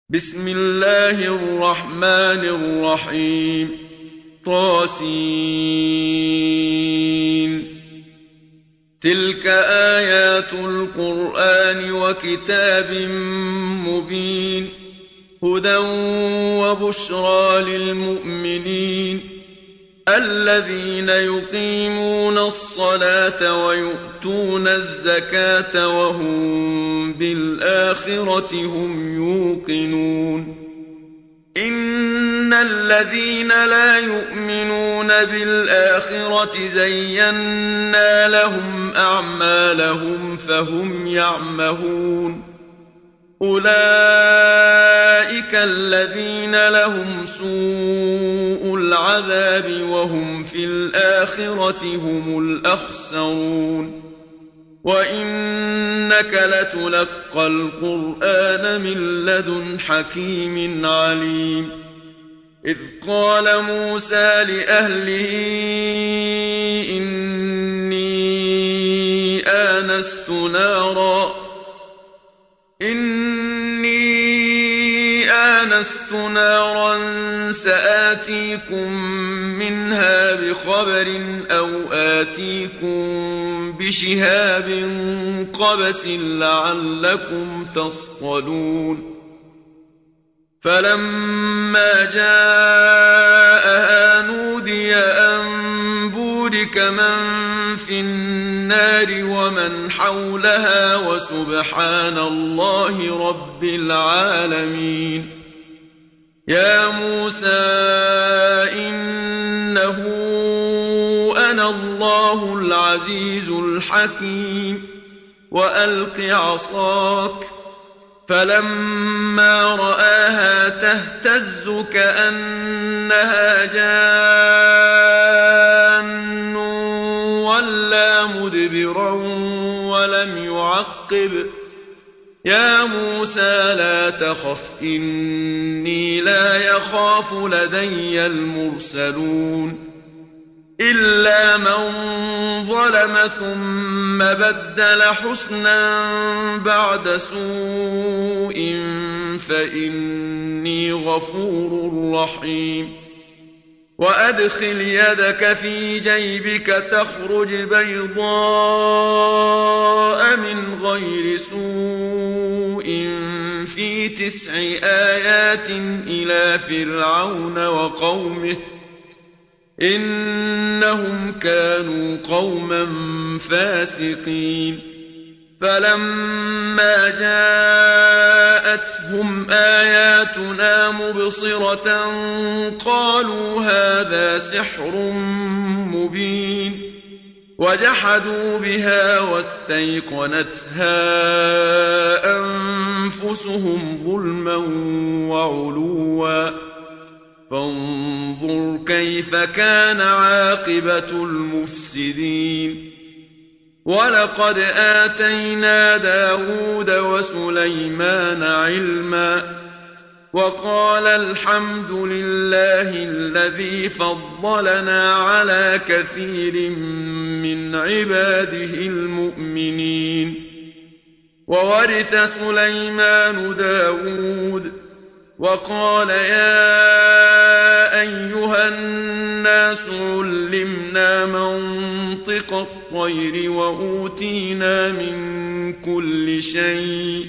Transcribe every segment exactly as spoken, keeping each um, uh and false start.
بسم الله الرحمن الرحيم طاسين تلك آيات القرآن وكتاب مبين هدى وبشرى للمؤمنين الذين يقيمون الصلاة ويؤتون الزكاة وهم بالآخرة هم يوقنون إن الذين لا يؤمنون بالآخرة زينا لهم أعمالهم فهم يعمهون أولئك الذين لهم سوء العذاب وهم في الآخرة هم الأخسرون وإنك لتلقى القرآن من لدن حكيم عليم إذ قال موسى لأهله إني آنست نارا إني آنست نارا سآتيكم منها بخبر أو آتيكم بشهاب قبس لعلكم تصطلون فلما جاءها نودي أن بورك من في النار ومن حولها وسبحان الله رب العالمين يا موسى إنه أنا الله العزيز الحكيم وألق عصاك فلما رآها تهتز كأنها جان ولا مدبرا ولم يعقب يا موسى لا تخف إني لا يخاف لدي المرسلون إلا من ظلم ثم بدل حسنا بعد سوء فإني غفور رحيم وأدخل يدك في جيبك تخرج بيضاء من غير سوء في تسع آيات إلى فرعون وقومه إنهم كانوا قوما فاسقين فلما جاءتهم آياتنا مبصرة قالوا هذا سحر مبين وجحدوا بها واستيقنتها أنفسهم ظلما وعلوا فانظر كيف كان عاقبة المفسدين ولقد آتينا داود وسليمان علما وقال الحمد لله الذي فضلنا على كثير من عباده المؤمنين وورث سليمان داود وقال يا أيها الناس علمنا منطق الطير وأوتينا من كل شيء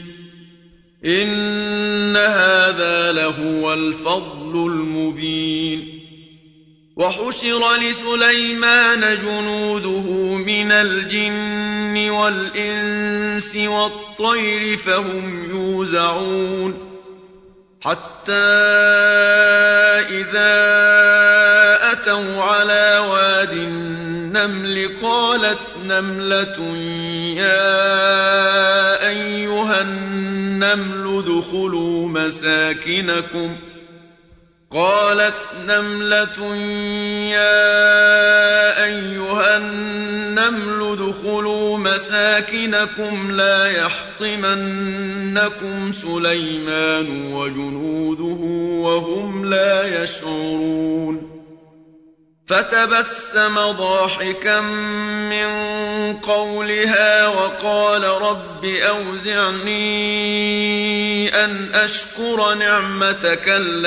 إن هذا لهو الفضل المبين وحشر لسليمان جنوده من الجن والإنس والطير فهم يوزعون حتى إذا أتوا على واد النمل قالت نملة يا أيها النمل ادخلوا مساكنكم قالت نملة يا أيها النمل ادخلوا مساكنكم لا يحطمنكم سليمان وجنوده وهم لا يشعرون فتبسم ضاحكا من قولها وقال رب أوزعني أن أشكر نعمتك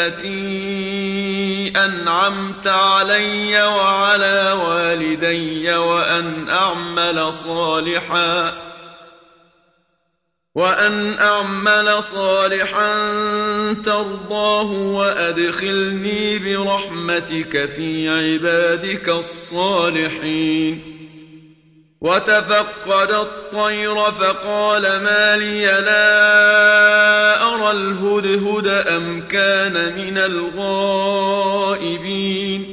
التي أنعمت علي وعلى والدي وأن أعمل صالحا وأن أعمل صالحا ترضاه وأدخلني برحمتك في عبادك الصالحين. وتفقد الطير فقال ما لي لا أرى الهدهد أم كان من الغائبين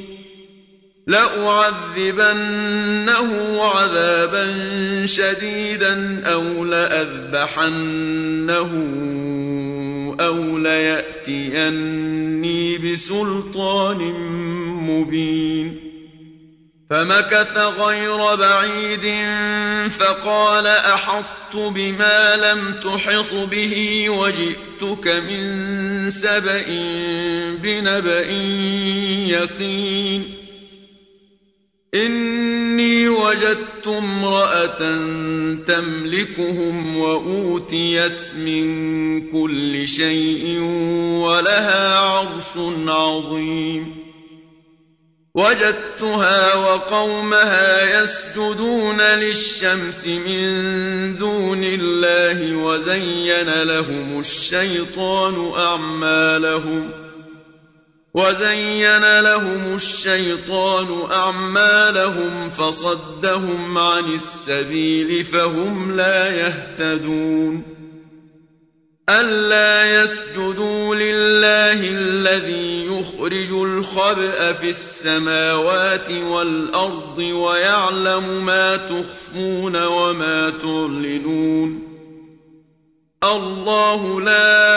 لأعذبنه عذابا شديدا أو لأذبحنه أو ليأتيني بسلطان مبين. فمكث غير بعيد فقال أحطت بما لم تحط به وجئتك من سبأ بنبأ يقين. إني وجدت امرأة تملكهم وأوتيت من كل شيء ولها عرش عظيم. وجدتها وقومها يسجدون للشمس من دون الله وزين لهم الشيطان أعمالهم وزين لهم الشيطان أعمالهم فصدهم عن السبيل فهم لا يهتدون. ألا يسجدوا لله الذي يخرج الخبأ في السماوات والأرض ويعلم ما تخفون وما تعلنون. الله لا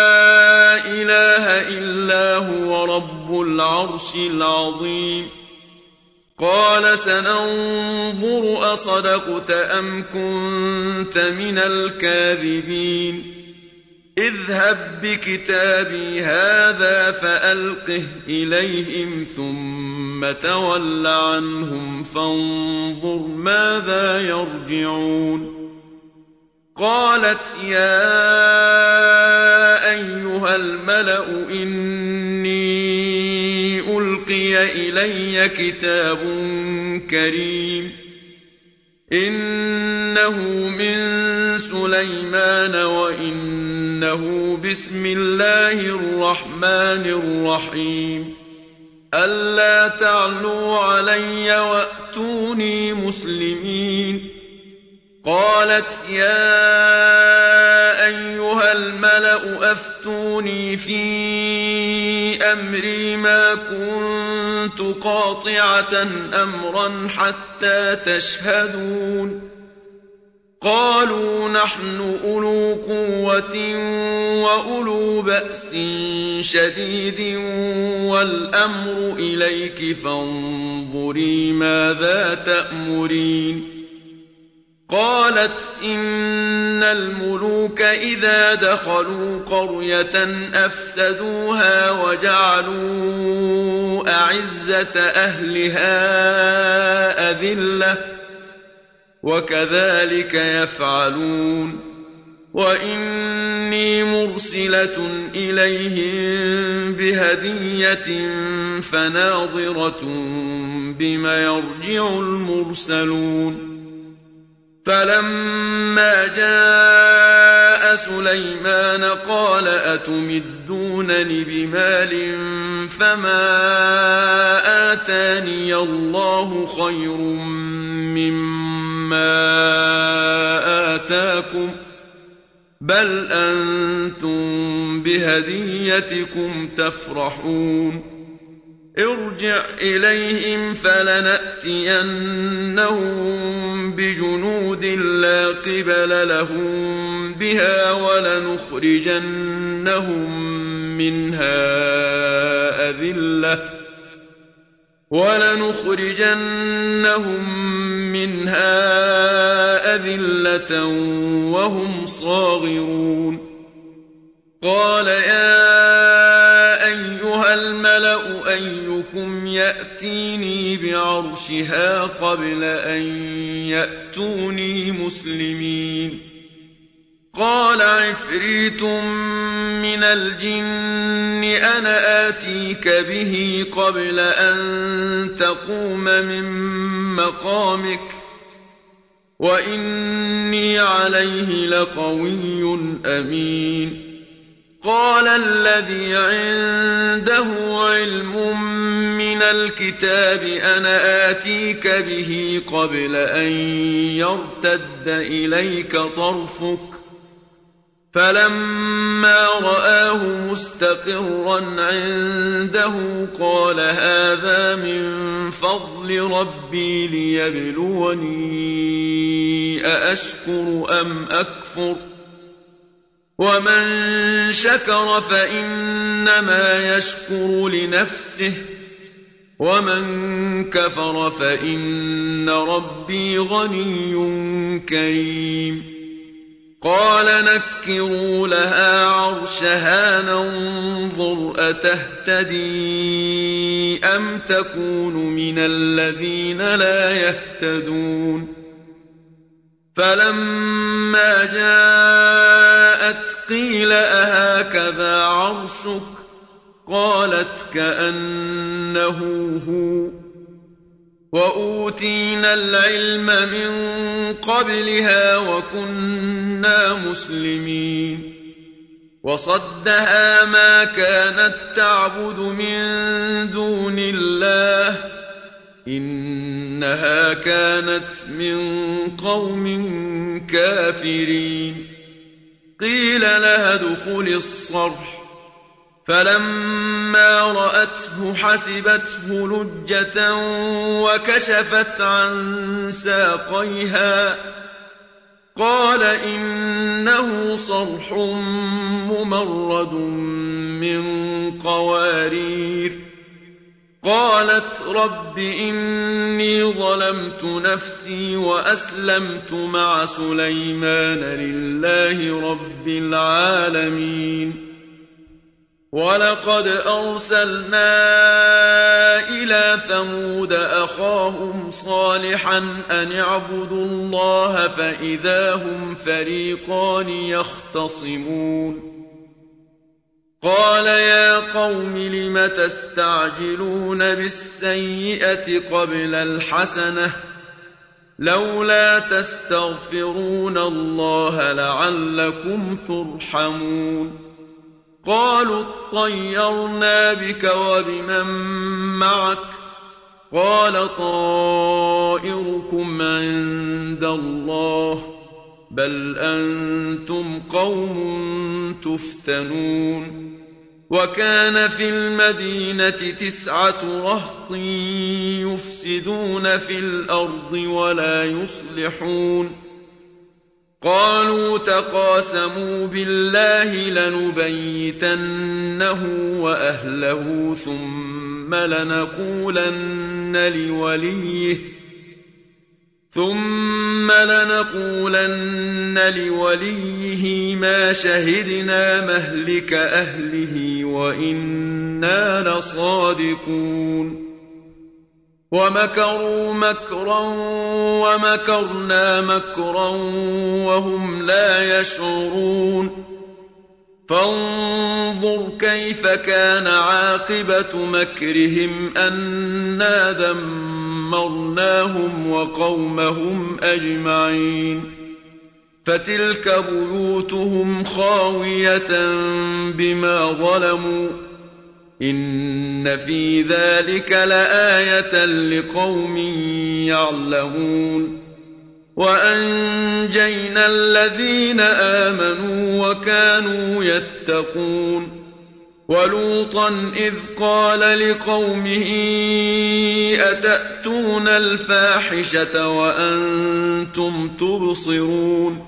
إله إلا هو رب العرش العظيم. قال سننظر أصدقت أم كنت من الكاذبين. اذهب بكتابي هذا فألقه إليهم ثم تول عنهم فانظر ماذا يرجعون. قالت يا أيها الملأ إني ألقي إلي كتاب كريم إنه من سليمان وإنه بسم الله الرحمن الرحيم. ألا تعلوا علي وأتوني مسلمين. قالت يا أيها الملأ أفتوني في أمري ما كنت قاطعة أمرا حتى تشهدون. قالوا نحن أولو قوة وأولو بأس شديد والأمر إليك فانظري ماذا تأمرين. قالت إن الملوك إذا دخلوا قرية أفسدوها وجعلوا أعزة أهلها أذلة وكذلك يفعلون. وإني مرسلة إليهم بهدية فناظرة بما يرجع المرسلون. فلما جاء سليمان قال أتمدونني بمال فما آتاني الله خير مما آتاكم بل أنتم بهديتكم تفرحون. ارجع إليهم فلنأتينهم بجنود لا قبل لهم بها ولنخرجنهم منها أذلة ولنخرجنهم منها أذلة وهم صاغرون. قال يا أيها الملأ أيكم يأتيني بعرشها قبل أن يأتوني مسلمين. قال عفريت من الجن أنا آتيك به قبل أن تقوم من مقامك وإني عليه لقوي أمين. قال الذي عنده علم من الكتاب أنا آتيك به قبل أن يرتد إليك طرفك فلما رآه مستقرا عنده قال هذا من فضل ربي ليبلوني أأشكر أم أكفر ومن شكر فإنما يشكر لنفسه ومن كفر فإن ربي غني كريم. قال نكروا لها عرشها ننظر أتهتدي أم تكون من الذين لا يهتدون. فلما جاءت قيل أهكذا عرشك قالت كأنه هو وأوتينا العلم من قبلها وكنا مسلمين. وصدها ما كانت تعبد من دون الله إنها كانت من قوم كافرين. قيل لها ادخل الصرح فلما رأته حسبته لجة وكشفت عن ساقيها قال إنه صرح ممرد من قوارير. قالت رب إني ظلمت نفسي وأسلمت مع سليمان لله رب العالمين. ولقد أرسلنا إلى ثمود أخاهم صالحا أن اعبدوا الله فإذا هم فريقان يختصمون. قال يا قوم لم تستعجلون بالسيئة قبل الحسنة لولا تستغفرون الله لعلكم ترحمون. قالوا اطيرنا بك وبمن معك قال طائركم عند الله بل أنتم قوم تفتنون. وكان في المدينة تسعة رهط يفسدون في الأرض ولا يصلحون. قالوا تقاسموا بالله لنبيتنه وأهله ثم لنقولن لوليه ثم لنقولن لوليه ما شهدنا مهلك أهله وإنا لصادقون. ومكروا مكرا ومكرنا مكرا وهم لا يشعرون. فانظر كيف كان عاقبة مكرهم أنا دمرناهم وقومهم أجمعين. فتلك بيوتهم خاوية بما ظلموا إن في ذلك لآية لقوم يعلمون. وأنجينا الذين آمنوا وكانوا يتقون. ولوطا إذ قال لقومه أتأتون الفاحشة وأنتم تبصرون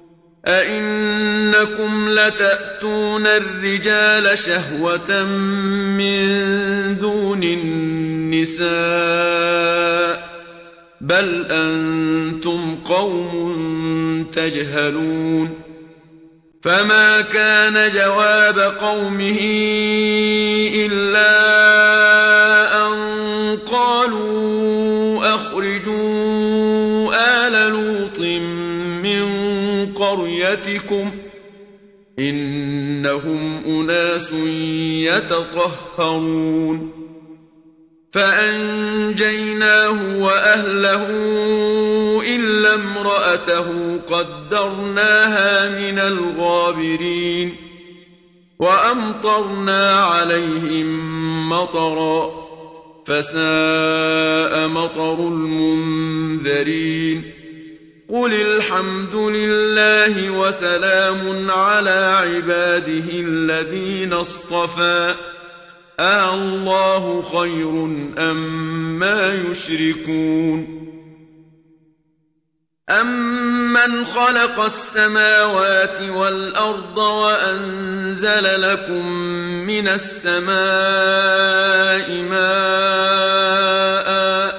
أئنكم لتأتون الرجال شهوة من دون النساء بل أنتم قوم تجهلون. فما كان جواب قومه إلا أن قالوا أخرجوا آل لوط من قريتكم إنهم أناس يتطهرون فأنجيناه وأهله إلا امرأته قدرناها من الغابرين وأمطرنا عليهم مطرا فساء مطر المنذرين قل الحمد لله وسلام على عباده الذين اصطفى أَاللَّهُ خَيْرٌ أَمَّا يُشْرِكُونَ أَمَّنْ خَلَقَ السَّمَاوَاتِ وَالْأَرْضَ وَأَنزَلَ لَكُم مِّنَ السَّمَاءِ مَاءً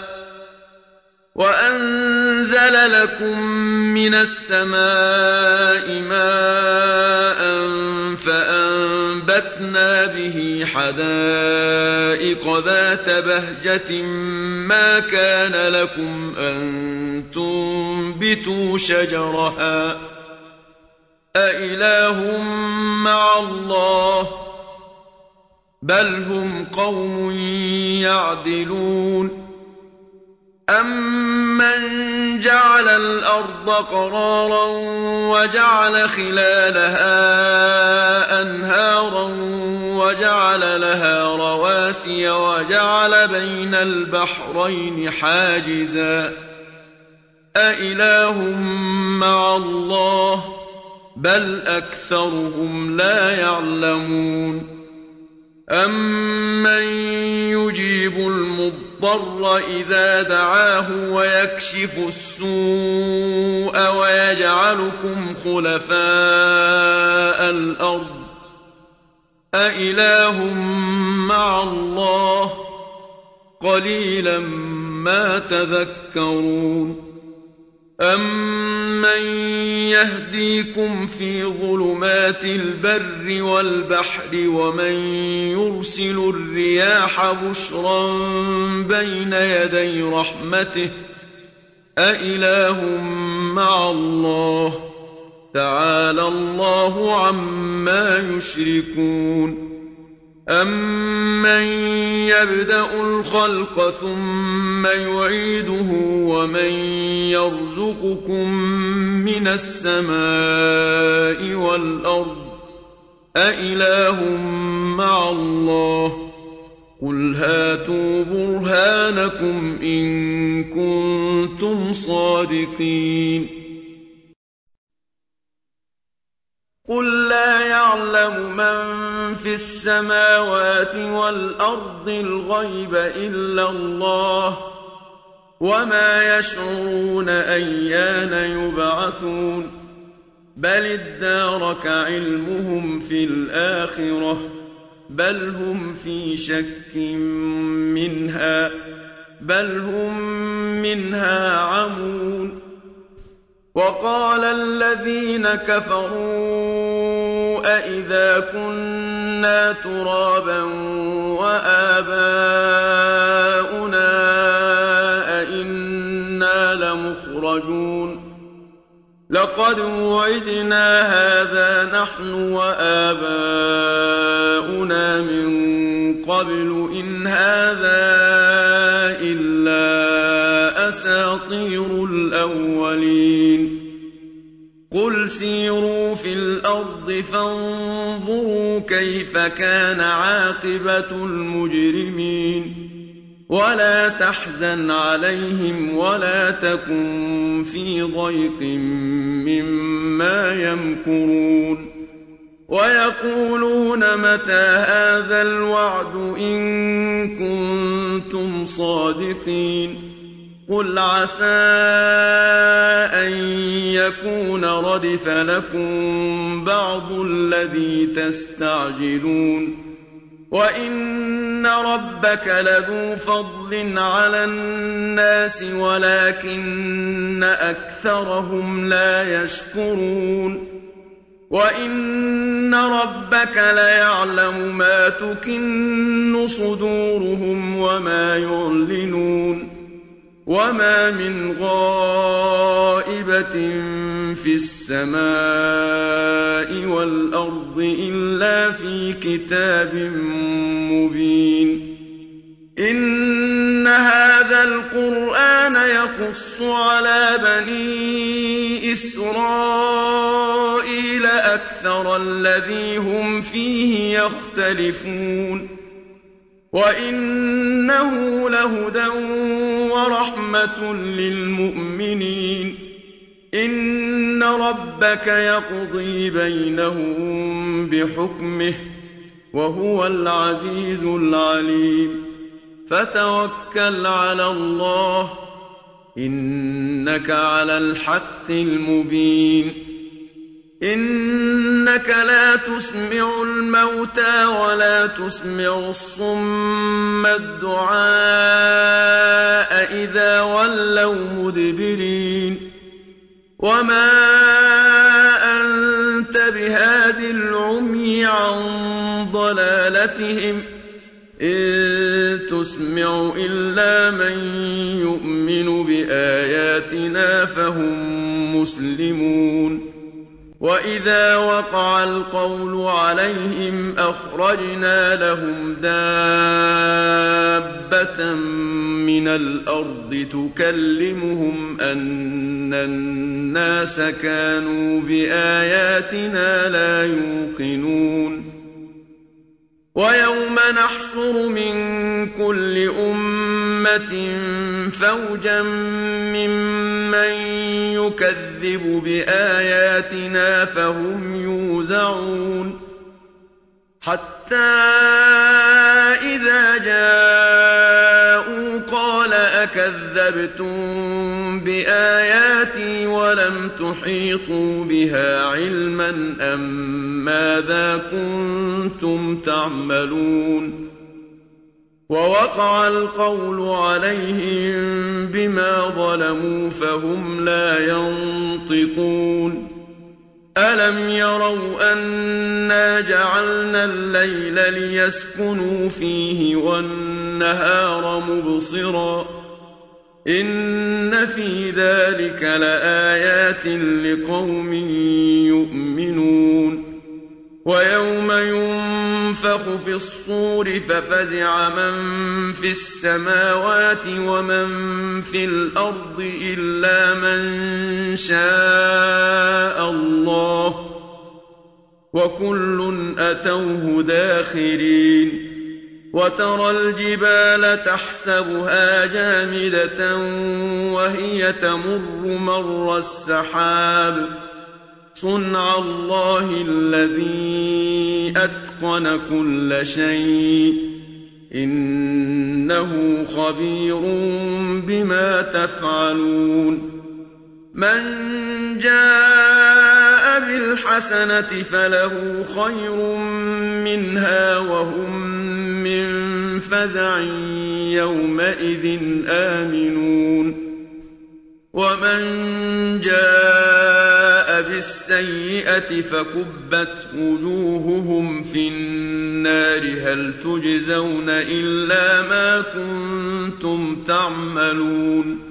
وَأَنزَلَ لَكُم مِّنَ السَّمَاءِ مَاءً فَأَنبَتْنَا بِهِ حَدَائِقَ ذَاتَ بَهْجَةٍ مَّا كَانَ لَكُمْ أَن تُنبِتُوا شَجَرَهَا أَإِلَٰهٌ مَّعَ اللَّهِ بَلْ هُمْ قَوْمٌ يَعْدِلُونَ أَمَّن جَعَلَ الْأَرْضَ قَرَارًا وَجَعَلَ خِلَالَهَا أَنْهَارًا وَجَعَلَ لَهَا رَوَاسِيَ وَجَعَلَ بَيْنَ الْبَحْرَيْنِ حَاجِزًا أَإِلَٰهٌ مَّعَ اللَّهِ بَلْ أَكْثَرُهُمْ لا يَعْلَمُونَ أَمَّن يُجِيبُ الْمُضْطَرَّ إِذَا دَعَاهُ وَيَكْشِفُ السُّوءَ وَيَجْعَلُكُمْ خُلَفَاءَ الْأَرْضِ أَإِلَٰهٌ مَّعَ اللَّهِ قَلِيلًا مَّا تَذَكَّرُونَ أَمَّن يَهْدِيكُمْ فِي ظُلُمَاتِ الْبَرِّ وَالْبَحْرِ وَمَن يُرْسِلُ الرِّيَاحَ بُشْرًا بَيْنَ يَدَيْ رَحْمَتِهِ أَإِلَٰهٌ مَّعَ اللَّهِ تَعَالَى اللَّهُ عَمَّا يُشْرِكُونَ أَمَّن يَبْدَأُ الْخَلْقَ ثُمَّ يُعِيدُهُ وَمَن يَرْزُقُكُم مِّنَ السَّمَاءِ وَالْأَرْضِ أَإِلَٰهٌ مَّعَ اللَّهِ قُلْ هَاتُوا بُرْهَانَكُمْ إِن كُنتُمْ صَادِقِينَ قُل لَّا يَعْلَمُ مَن فِي السَّمَاوَاتِ وَالْأَرْضِ الْغَيْبَ إِلَّا اللَّهُ وَمَا يَشْعُرُونَ أَيَّانَ يُبْعَثُونَ بَلِ ادَّارَكَ عِلْمُهُمْ فِي الْآخِرَةِ بَلْ هُمْ فِي شَكٍّ مِّنْهَا بَلْ هُم مِّنْهَا عَمُونَ وَقَالَ الَّذِينَ كَفَرُوا أَإِذَا كُنَّا تُرَابًا وَآبَاؤُنَا أَإِنَّا لَمُخْرَجُونَ لَقَدْ وُعِدْنَا هَٰذَا نَحْنُ وَآبَاؤُنَا مِن قَبْلُ إِنْ هَٰذَا إِلَّا أَسَاطِيرُ الْأَوَّلِينَ قُلْ سِيرُوا فِي الْأَرْضِ فَانظُرُوا كَيْفَ كَانَ عَاقِبَةُ الْمُجْرِمِينَ وَلَا تَحْزَنْ عَلَيْهِمْ وَلَا تَكُن فِي ضَيْقٍ مِّمَّا يَمْكُرُونَ وَيَقُولُونَ مَتَىٰ هَٰذَا الْوَعْدُ إِن كُنتُمْ صَادِقِينَ قُلْ عَسَىٰ أَن يَكُونَ رَدِفَ لَكُم بَعْضُ الَّذِي تَسْتَعْجِلُونَ وَإِنَّ رَبَّكَ لَذُو فَضْلٍ عَلَى النَّاسِ وَلَٰكِنَّ أَكْثَرَهُمْ لَا يَشْكُرُونَ وَإِنَّ رَبَّكَ لَيَعْلَمُ مَا تُكِنُّ صُدُورُهُمْ وَمَا يُعْلِنُونَ وما من غائبة في السماء والأرض إلا في كتاب مبين إن هذا القرآن يقص على بني إسرائيل أكثر الذي هم فيه يختلفون وإنه لهدى ورحمة للمؤمنين إن ربك يقضي بينهم بحكمه وهو العزيز العليم فتوكل على الله إنك على الحق المبين إنك لا تسمع الموتى ولا تسمع الصم الدعاء إذا ولوا مدبرين وما أنت بهاد العمي عن ضلالتهم إن تسمع إلا من يؤمن بآياتنا فهم مسلمون وإذا وقع القول عليهم أخرجنا لهم دابة من الأرض تكلمهم أن الناس كانوا بآياتنا لا يوقنون ويوم نحشر من كل أمة فوجا ممن يكذب بآياتنا فهم يوزعون حتى إذا جاءوا قال أكذبتم بآياتي ولم تحيطوا بها علما أم ماذا كنتم تعملون ووقع القول عليهم بما ظلموا فهم لا ينطقون ألم يروا أنا جعلنا الليل ليسكنوا فيه والنهار مبصرا إن في ذلك لآيات لقوم يؤمنون ويوم ينفخ في الصور ففزع من في السماوات ومن في الأرض إلا من شاء الله وكل أتوه داخرين وترى الجبال تحسبها جامدة وهي تمر مر السحاب صنع الله الذي أتقن كل شيء إنه خبير بما تفعلون من جاء بالحسنة فله خير منها وهم من فزع يومئذ آمنون ومن جاء بالسيئة فكبت وجوههم في النار هل تجزون إلا ما كنتم تعملون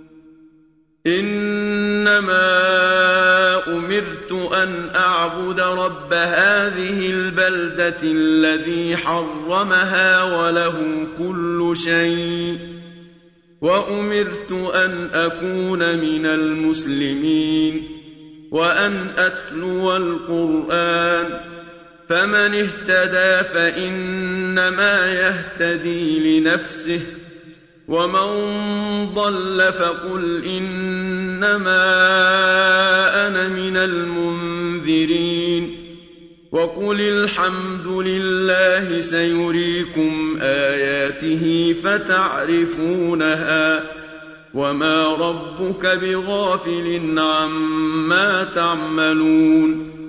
إنما أمرت أن أعبد رب هذه البلدة الذي حرمها وله كل شيء وأمرت أن أكون من المسلمين وأن أتلو القرآن فمن اهتدى فإنما يهتدي لنفسه ومن ضل فقل إنما أنا من المنذرين وقل الحمد لله سيريكم آياته فتعرفونها وما ربك بغافل عما تعملون